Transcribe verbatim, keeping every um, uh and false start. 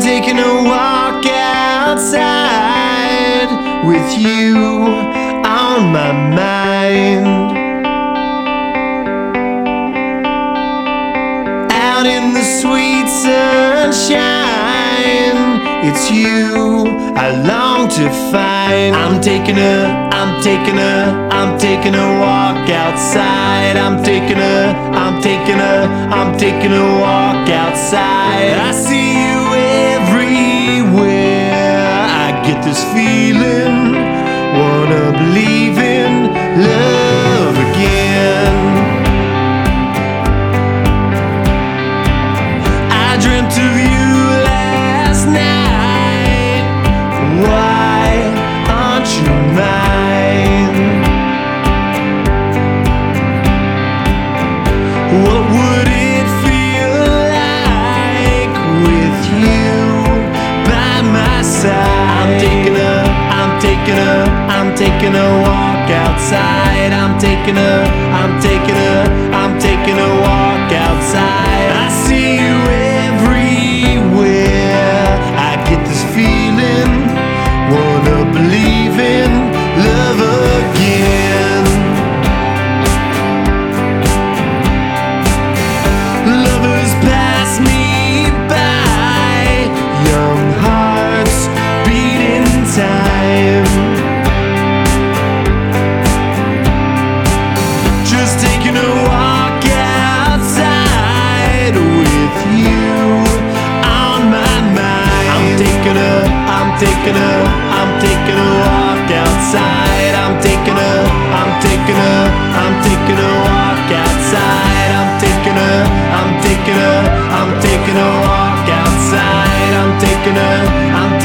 taking a walk outside with you on my mind. Out in the sweet sunshine, it's you I long to find. I'm taking a, I'm taking a, I'm taking a walk outside. I'm taking a, I'm taking a, I'm taking a walk outside. I see you everywhere. I get this feeling, wanna believe in love again. I dreamt of you last night. Why aren't you mine? What would it feel like with you by my side? I'm taking a, I'm taking a, I'm taking a walk outside. I'm taking a, I'm taking a, I'm taking a walk outside. I see you everywhere. I get this feeling, wanna believe in love again. Lovers pass me by, young hearts beat in time. Just taking a walk outside with you on my mind. I'm taking a, I'm taking a, I'm taking a walk outside. I'm taking a, I'm taking a, I'm taking a walk outside. I'm taking a, I'm taking a, I'm taking a walk outside. I'm taking a, I'm